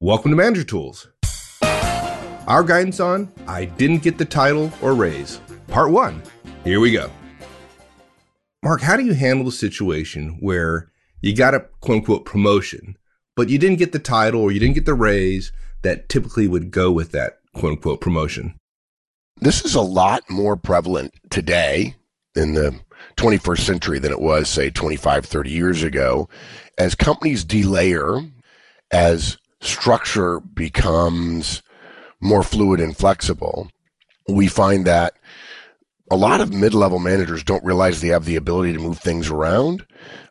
Welcome to Manager Tools. Our guidance on I didn't get the title or raise. Part 1. Here we go. Mark, how do you handle the situation where you got a quote-unquote promotion, but you didn't get the title or you didn't get the raise that typically would go with that quote-unquote promotion? This is a lot more prevalent today in the 21st century than it was, say, 25, 30 years ago. As companies delayer, as structure becomes more fluid and flexible, we find that a lot of mid-level managers don't realize they have the ability to move things around,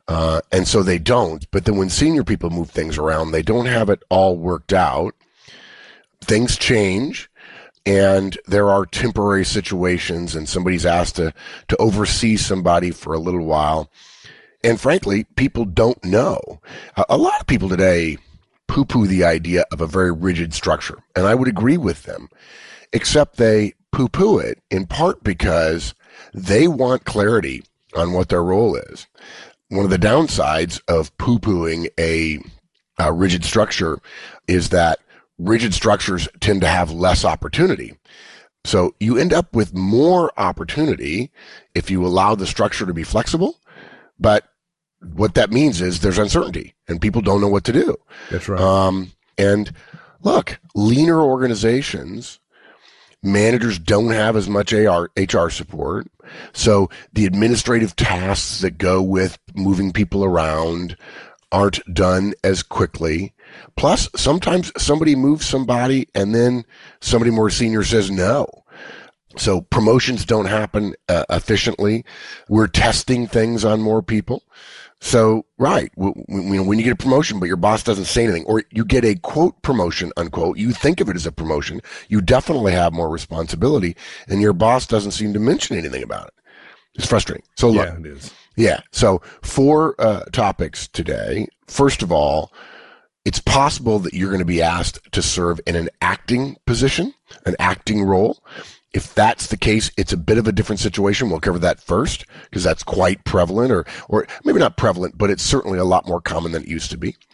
and so they don't. But then when senior people move things around, they don't have it all worked out. Things change, and there are temporary situations, and somebody's asked to oversee somebody for a little while. And frankly, people don't know. A lot of people today poo-poo the idea of a very rigid structure, and I would agree with them, except they poo-poo it in part because they want clarity on what their role is. One of the downsides of poo-pooing a rigid structure is that rigid structures tend to have less opportunity. So you end up with more opportunity if you allow the structure to be flexible, but what that means is there's uncertainty and people don't know what to do. That's right. And look, leaner organizations, managers don't have as much HR support. So the administrative tasks that go with moving people around aren't done as quickly. Plus, sometimes somebody moves somebody and then somebody more senior says no. So promotions don't happen efficiently. We're testing things on more people. So, right, when you get a promotion, but your boss doesn't say anything, or you get a quote promotion, unquote, you think of it as a promotion, you definitely have more responsibility, and your boss doesn't seem to mention anything about it. It's frustrating. So, look, yeah, it is. Yeah. So 4 topics today. First of all, it's possible that you're going to be asked to serve in an acting position, an acting role. If that's the case, it's a bit of a different situation. We'll cover that first because that's quite prevalent, or maybe not prevalent, but it's certainly a lot more common than it used to be.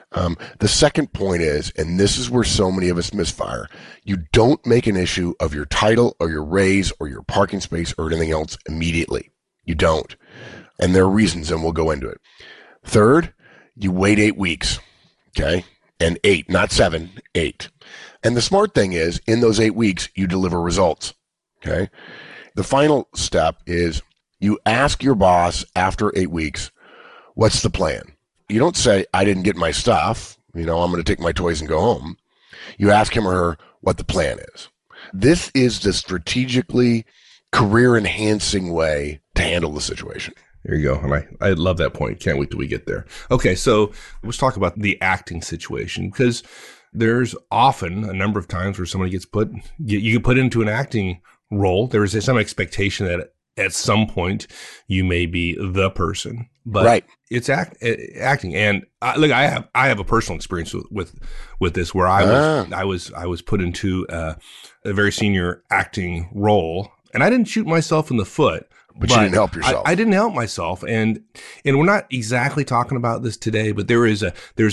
The second point is, and this is where so many of us misfire, you don't make an issue of your title or your raise or your parking space or anything else immediately. You don't. And there are reasons, and we'll go into it. Third, you wait 8 weeks, okay? And 8, not 7, 8. And the smart thing is, in those 8 weeks, you deliver results, okay? The final step is you ask your boss after 8 weeks, what's the plan? You don't say, I didn't get my stuff, I'm going to take my toys and go home. You ask him or her what the plan is. This is the strategically career-enhancing way to handle the situation. There you go. And I love that point. Can't wait till we get there. Okay, so let's talk about the acting situation, because there's often a number of times where somebody gets you get put into an acting role. There is some expectation that at some point you may be the person, but right. It's acting. And look, I have a personal experience with this where I was put into a very senior acting role, and I didn't shoot myself in the foot. But you didn't help yourself. I didn't help myself, and we're not exactly talking about this today, but there's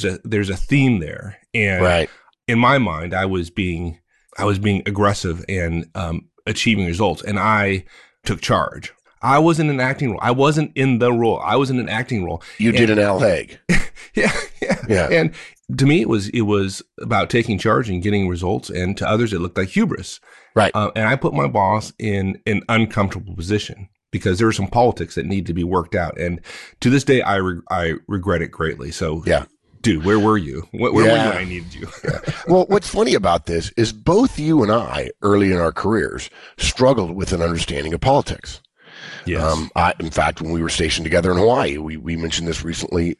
a theme there. And right. In my mind, I was being aggressive and achieving results, and I took charge. I was in an acting role. I wasn't in the role. I was in an acting role. You did an Al Haig. Yeah. And to me, it was about taking charge and getting results, and to others, it looked like hubris. Right. And I put my boss in an uncomfortable position, because there were some politics that need to be worked out. And to this day, I regret it greatly. So, yeah, dude, where were you? Where were you when I needed you? Yeah. Well, what's funny about this is both you and I, early in our careers, struggled with an understanding of politics. Yes. In fact, when we were stationed together in Hawaii, we mentioned this recently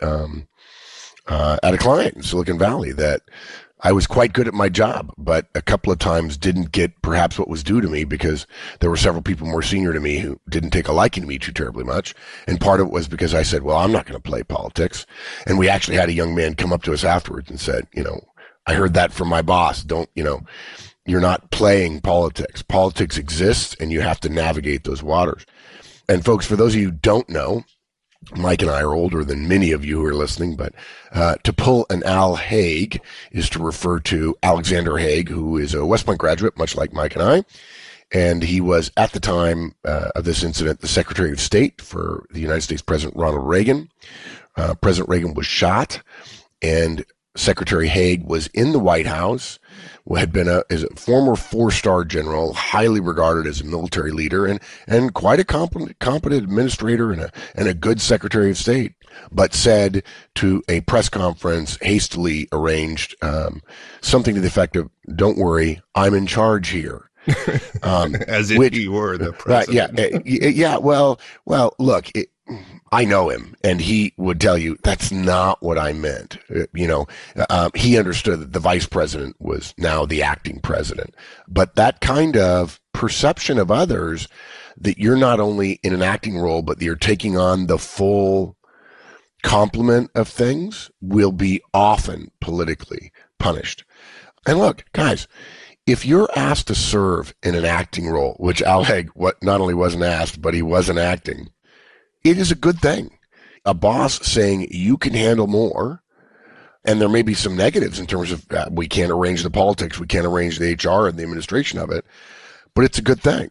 at a client in Silicon Valley, that I was quite good at my job, but a couple of times didn't get perhaps what was due to me because there were several people more senior to me who didn't take a liking to me too terribly much. And part of it was because I said, well, I'm not going to play politics. And we actually had a young man come up to us afterwards and said, I heard that from my boss. You're not playing politics. Politics exists and you have to navigate those waters. And folks, for those of you who don't know, Mike and I are older than many of you who are listening, but to pull an Al Haig is to refer to Alexander Haig, who is a West Point graduate, much like Mike and I. And he was, at the time of this incident, the Secretary of State for the United States President Ronald Reagan. President Reagan was shot, and Secretary Haig was in the White House, had been a former four-star general, highly regarded as a military leader, and quite a competent administrator and a good Secretary of State, but said to a press conference hastily arranged something to the effect of, "Don't worry, I'm in charge here." As if he were the president. Right, yeah. Well, look, I know him, and he would tell you that's not what I meant. He understood that the vice president was now the acting president, but that kind of perception of others that you're not only in an acting role, but you're taking on the full complement of things will be often politically punished. And look, guys, if you're asked to serve in an acting role, which Al Haig not only wasn't asked, but he wasn't acting, it is a good thing. A boss saying you can handle more, and there may be some negatives in terms of we can't arrange the politics, we can't arrange the HR and the administration of it, but it's a good thing.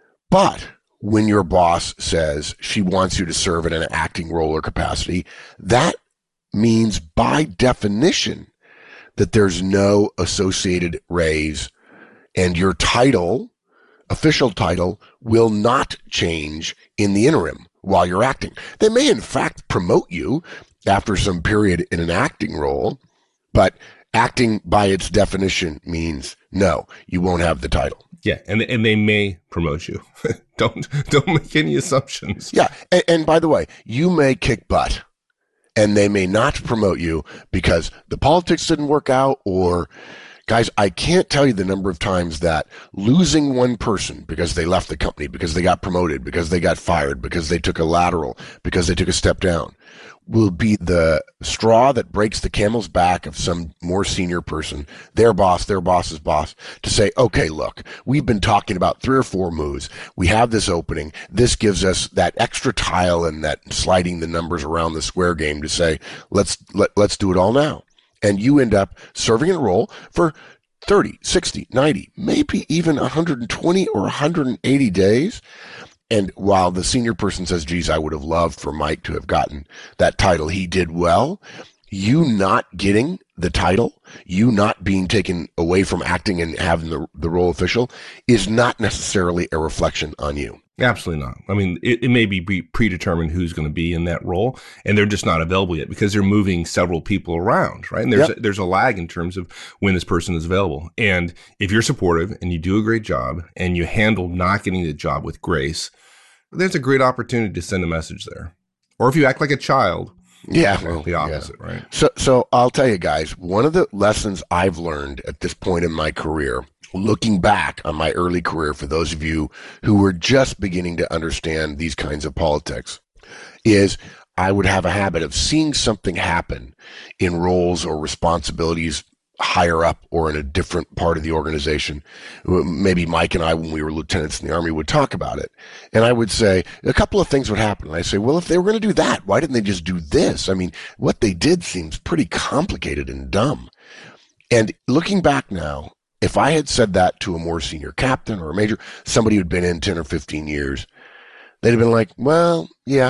But when your boss says she wants you to serve in an acting role or capacity, that means by definition that there's no associated raise, and your title, official title, will not change in the interim while you're acting. They may in fact promote you after some period in an acting role, but acting by its definition means no, you won't have the title. Yeah, and they may promote you. Don't make any assumptions. Yeah, and by the way, you may kick butt, and they may not promote you because the politics didn't work out, or guys, I can't tell you the number of times that losing one person because they left the company, because they got promoted, because they got fired, because they took a lateral, because they took a step down, will be the straw that breaks the camel's back of some more senior person, their boss's boss, to say, okay, look, we've been talking about 3 or 4 moves. We have this opening. This gives us that extra tile and that sliding the numbers around the square game to say, let's do it all now. And you end up serving in a role for 30, 60, 90, maybe even 120 or 180 days. And while the senior person says, geez, I would have loved for Mike to have gotten that title, he did well, you not getting the title, you not being taken away from acting and having the role official, is not necessarily a reflection on you. Absolutely not. I mean, it may be predetermined who's going to be in that role, and they're just not available yet because they're moving several people around, right? And there's a lag in terms of when this person is available. And if you're supportive and you do a great job and you handle not getting the job with grace, there's a great opportunity to send a message there. Or if you act like a child, the opposite, right? So I'll tell you guys, one of the lessons I've learned at this point in my career, looking back on my early career, for those of you who were just beginning to understand these kinds of politics, is I would have a habit of seeing something happen in roles or responsibilities higher up or in a different part of the organization. Maybe Mike and I, when we were lieutenants in the Army, would talk about it. And I would say, a couple of things would happen. And I say, well, if they were going to do that, why didn't they just do this? I mean, what they did seems pretty complicated and dumb. And looking back now, if I had said that to a more senior captain or a major, somebody who'd been in 10 or 15 years, they'd have been like, well, yeah.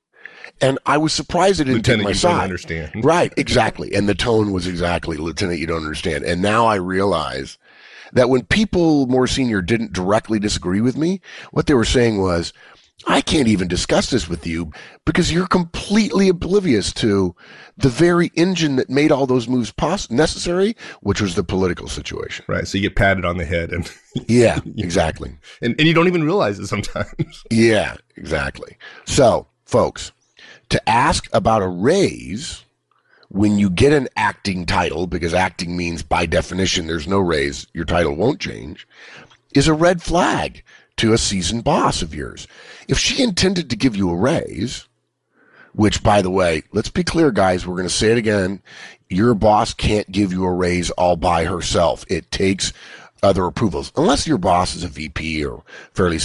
And I was surprised it didn't take my side. Don't understand. Right, exactly. And the tone was exactly, Lieutenant, you don't understand. And now I realize that when people more senior didn't directly disagree with me, what they were saying was, I can't even discuss this with you because you're completely oblivious to the very engine that made all those moves necessary, which was the political situation. Right. So you get patted on the head and yeah, exactly. And you don't even realize it sometimes. Yeah, exactly. So, folks, to ask about a raise when you get an acting title, because acting means by definition there's no raise, your title won't change, is a red flag to a seasoned boss of yours. If she intended to give you a raise, which, by the way, let's be clear, guys, we're going to say it again, your boss can't give you a raise all by herself. It takes other approvals, unless your boss is a VP or fairly senior.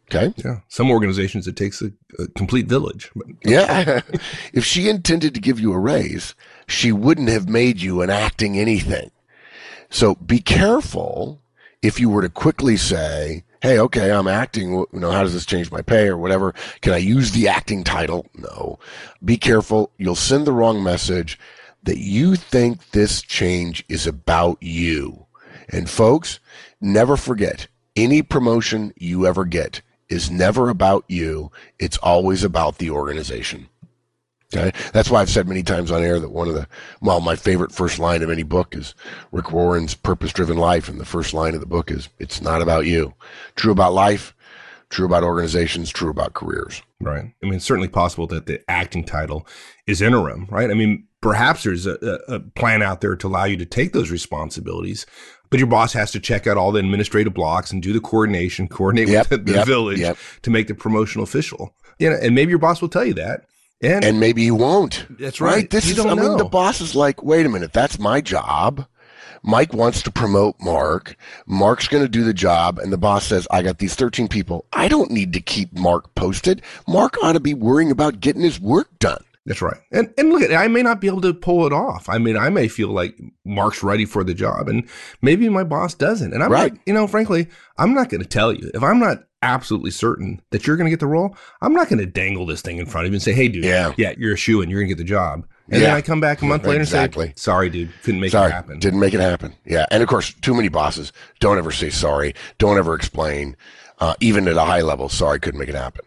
Okay. Yeah. Some organizations, it takes a complete village. Yeah. If she intended to give you a raise, she wouldn't have made you an acting anything. So be careful if you were to quickly say, hey, okay, I'm acting. How does this change my pay or whatever? Can I use the acting title? No. Be careful. You'll send the wrong message that you think this change is about you. And folks, never forget, any promotion you ever get is never about you. It's always about the organization. Okay? That's why I've said many times on air that my favorite first line of any book is Rick Warren's Purpose-Driven Life. And the first line of the book is, it's not about you. True about life, true about organizations, true about careers. Right. I mean, it's certainly possible that the acting title is interim, right? I mean, perhaps there's a plan out there to allow you to take those responsibilities, but your boss has to check out all the administrative blocks and do the coordinate with the village to make the promotion official. And maybe your boss will tell you that. And maybe you won't. That's right. The boss is like, wait a minute, that's my job. Mike wants to promote Mark. Mark's going to do the job. And the boss says, I got these 13 people. I don't need to keep Mark posted. Mark ought to be worrying about getting his work done. That's right. And look, I may not be able to pull it off. I mean, I may feel like Mark's ready for the job and maybe my boss doesn't. And I'm like, frankly, I'm not going to tell you. If I'm not absolutely certain that you're going to get the role, I'm not going to dangle this thing in front of you and say, hey, dude, you're a shoo-in, you're going to get the job. And then I come back a month later and say, sorry, dude, couldn't make it happen. Didn't make it happen. Yeah. And of course, too many bosses don't ever say sorry, don't ever explain, even at a high level, sorry, couldn't make it happen.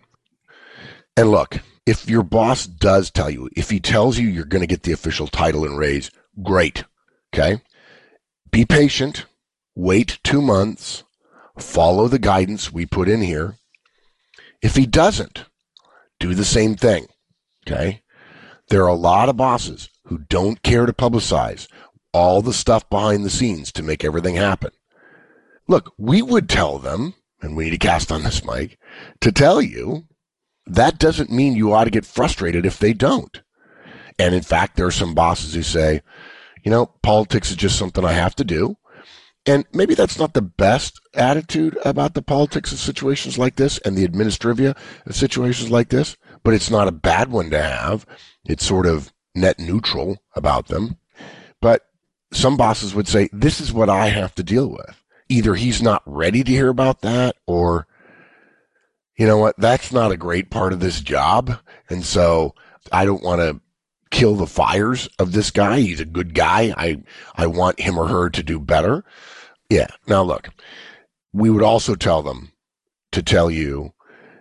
And look, if your boss does tell you, if he tells you you're going to get the official title and raise, great. Okay. Be patient, wait 2 months, follow the guidance we put in here. If he doesn't, do the same thing. Okay. There are a lot of bosses who don't care to publicize all the stuff behind the scenes to make everything happen. Look, we would tell them, and we need to cast on this, Mike, to tell you that doesn't mean you ought to get frustrated if they don't. And in fact, there are some bosses who say, politics is just something I have to do. And maybe that's not the best attitude about the politics of situations like this and the administrivia of situations like this, but it's not a bad one to have. It's sort of net neutral about them. But some bosses would say, this is what I have to deal with. Either he's not ready to hear about that, or, you know what, that's not a great part of this job. And so I don't want to kill the fires of this guy. He's a good guy. I want him or her to do better. Yeah. Now look, we would also tell them to tell you,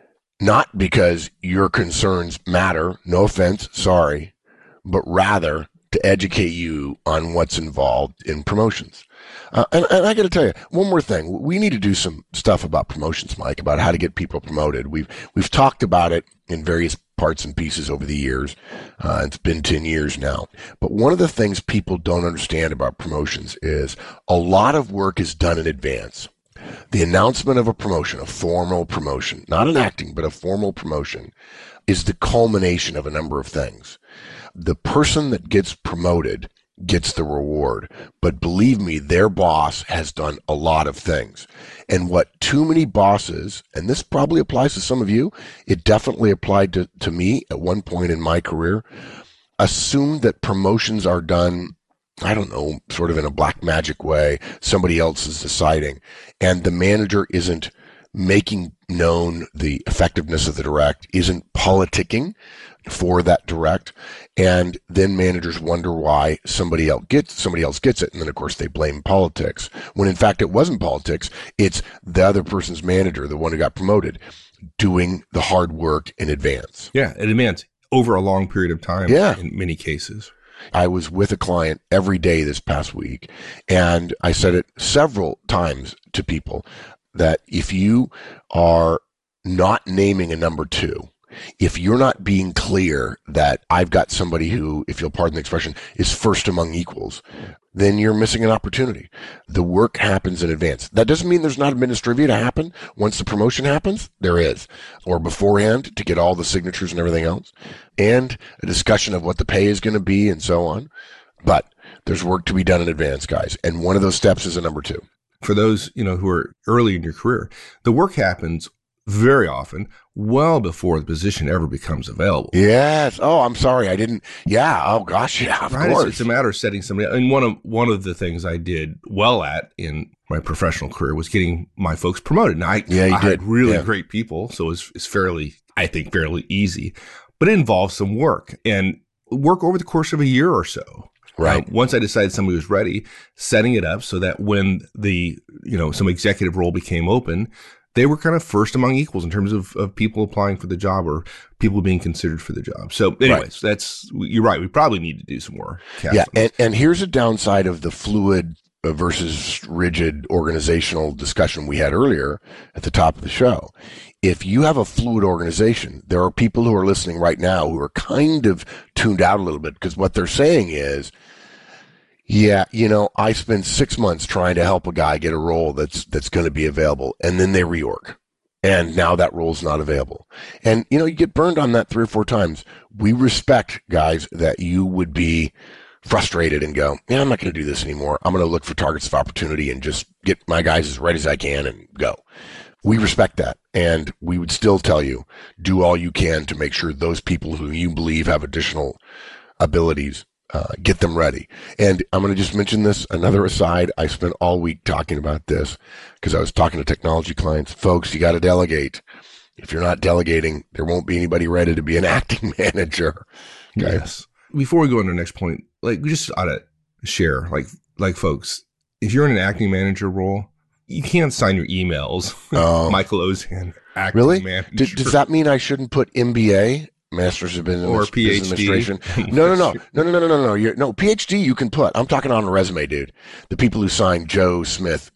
not because your concerns matter, no offense, sorry, but rather to educate you on what's involved in promotions. And I got to tell you one more thing. We need to do some stuff about promotions, Mike, about how to get people promoted. We've talked about it in various parts and pieces over the years. It's been 10 years now. But one of the things people don't understand about promotions is a lot of work is done in advance. The announcement of a promotion, a formal promotion, not an acting, but a formal promotion, is the culmination of a number of things. The person that gets promoted gets the reward. But believe me, their boss has done a lot of things. And what too many bosses, and this probably applies to some of you, it definitely applied to me at one point in my career, assume that promotions are done, I don't know, sort of in a black magic way. Somebody else is deciding. And the manager isn't making known the effectiveness of the direct, isn't politicking for that direct. And then managers wonder why somebody else gets it. And then, of course, they blame politics. When, in fact, it wasn't politics. It's the other person's manager, the one who got promoted, doing the hard work in advance. Yeah, in advance, over a long period of time in many cases. I was with a client every day this past week, and I said it several times to people that if you are not naming a number two, if you're not being clear that I've got somebody who, if you'll pardon the expression, is first among equals, then you're missing an opportunity. The work happens in advance. That doesn't mean there's not administrivia to happen once the promotion happens. There is. Or beforehand to get all the signatures and everything else. And a discussion of what the pay is going to be and so on. But there's work to be done in advance, guys. And one of those steps is a number two. For those, who are early in your career, the work happens very often well before the position ever becomes available. Yes. Oh, I'm sorry. I didn't. Yeah. Oh, gosh. Yeah, of course. It's a matter of setting somebody up. And one of the things I did well at in my professional career was getting my folks promoted. And I had really great people, so it's fairly easy. But it involves some work and work over the course of a year or so. Right. Once I decided somebody was ready, setting it up so that when some executive role became open, they were kind of first among equals in terms of people applying for the job or people being considered for the job. So anyways, you're right. We probably need to do some more. Yeah. And here's a downside of the fluid versus rigid organizational discussion we had earlier at the top of the show. If you have a fluid organization, there are people who are listening right now who are kind of tuned out a little bit because what they're saying is, yeah, I spent 6 months trying to help a guy get a role that's going to be available, and then they reorg. And now that role's not available. And, you get burned on that 3 or 4 times. We respect, guys, that you would be frustrated and go, yeah, I'm not going to do this anymore. I'm going to look for targets of opportunity and just get my guys as ready as I can and go. We respect that. And we would still tell you, do all you can to make sure those people who you believe have additional abilities, get them ready. And I'm going to just mention this, another aside. I spent all week talking about this because I was talking to technology clients. Folks, you got to delegate. If you're not delegating, there won't be anybody ready to be an acting manager. Okay? Yes. Before we go on to the next point, we just ought to share, folks, if you're in an acting manager role, you can't sign your emails. Michael Ozan, acting manager. Does that mean I shouldn't put MBA, Masters of Business or PhD Administration? No. No, PhD you can put. I'm talking on a resume, dude. The people who sign Joe Smith,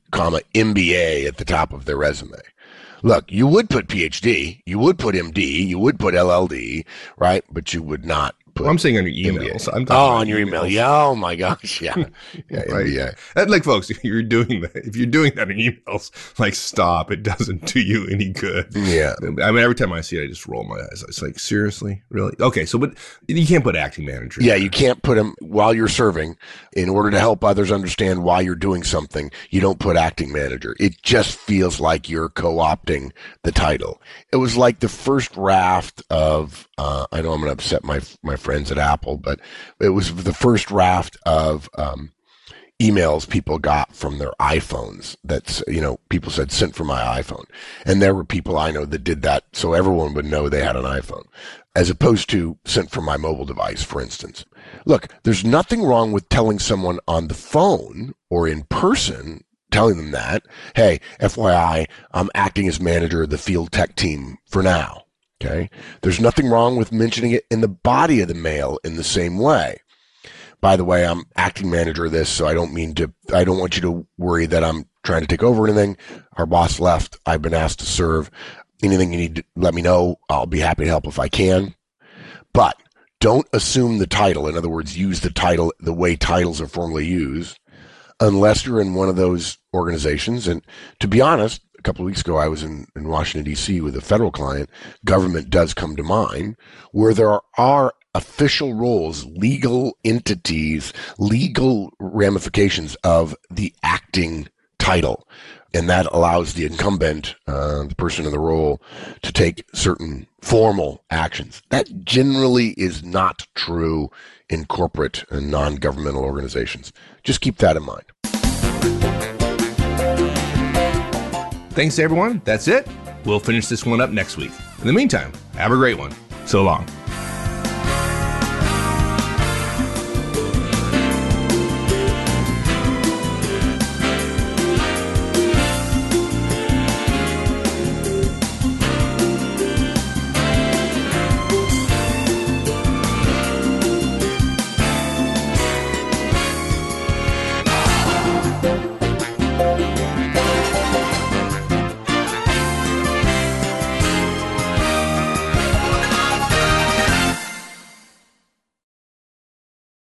MBA at the top of their resume. Look, you would put PhD, you would put MD, you would put LLD, right? But you would not put. Well, I'm saying on your email. So on your email. Yeah. Oh my gosh. Yeah. Yeah. Right. MBA. Folks, if you're doing that in emails, stop. It doesn't do you any good. Yeah. I mean, every time I see it, I just roll my eyes. It's like, seriously, really? Okay. So, but you can't put acting manager. Yeah. You can't put them while you're serving in order to help others understand why you're doing something. You don't put acting manager. It just feels like you're co-opting the title. It was like the first raft of, I know I'm going to upset my friends at Apple, but it was the first raft of emails people got from their iPhones that's, people said sent from my iPhone. And there were people I know that did that so everyone would know they had an iPhone, as opposed to sent from my mobile device, for instance. Look, there's nothing wrong with telling someone on the phone or in person, telling them that, hey, FYI, I'm acting as manager of the field tech team for now. Okay. There's nothing wrong with mentioning it in the body of the mail in the same way. By the way, I'm acting manager of this, so I don't want you to worry that I'm trying to take over anything. Our boss left. I've been asked to serve. Anything you need to let me know. I'll be happy to help if I can. But don't assume the title. In other words, use the title the way titles are formally used, unless you're in one of those organizations. And to be honest, a couple of weeks ago, I was in Washington, D.C. with a federal client. Government does come to mind, where there are official roles, legal entities, legal ramifications of the acting title. And that allows the incumbent, the person in the role, to take certain formal actions. That generally is not true in corporate and non-governmental organizations. Just keep that in mind. Thanks, everyone. That's it. We'll finish this one up next week. In the meantime, have a great one. So long.